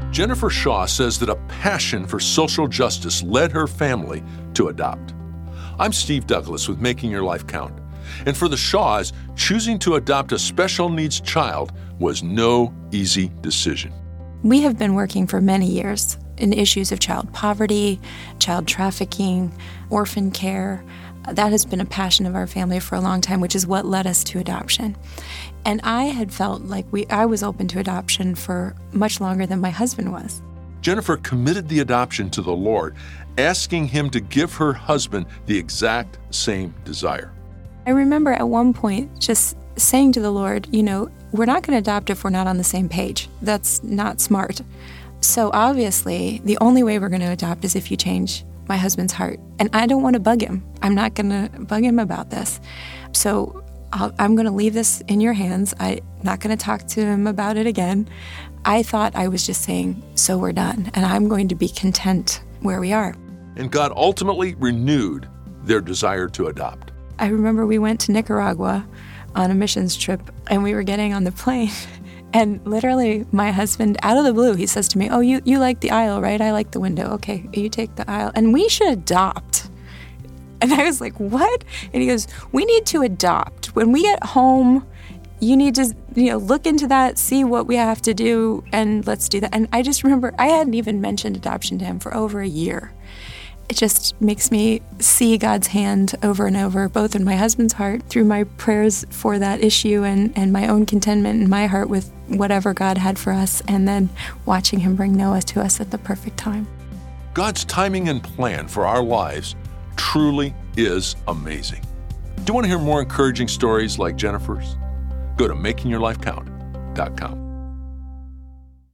Jennifer Shaw says that a passion for social justice led her family to adopt. I'm Steve Douglas with Making Your Life Count. And for the Shaws, choosing to adopt a special needs child was no easy decision. We have been working for many years in issues of child poverty, child trafficking, orphan care. That has been a passion of our family for a long time, which is what led us to adoption. And I had felt like I was open to adoption for much longer than my husband was. Jennifer committed the adoption to the Lord, asking Him to give her husband the exact same desire. I remember at one point just saying to the Lord, we're not going to adopt if we're not on the same page. That's not smart. So obviously, the only way we're going to adopt is if you change my husband's heart. And I don't want to bug him. I'm not going to bug him about this. So I'm going to leave this in your hands. I'm not going to talk to him about it again. I thought I was just saying, so we're done, and I'm going to be content where we are. And God ultimately renewed their desire to adopt. I remember we went to Nicaragua on a missions trip, and we were getting on the plane. And literally, my husband, out of the blue, he says to me, oh, you like the aisle, right? I like the window. Okay, you take the aisle. And we should adopt. And I was like, what? And he goes, we need to adopt. When we get home, you need to, look into that, see what we have to do, and let's do that. And I just remember I hadn't even mentioned adoption to him for over a year. It just makes me see God's hand over and over, both in my husband's heart through my prayers for that issue and my own contentment in my heart with whatever God had for us, and then watching Him bring Noah to us at the perfect time. God's timing and plan for our lives truly is amazing. Do you want to hear more encouraging stories like Jennifer's? Go to makingyourlifecount.com.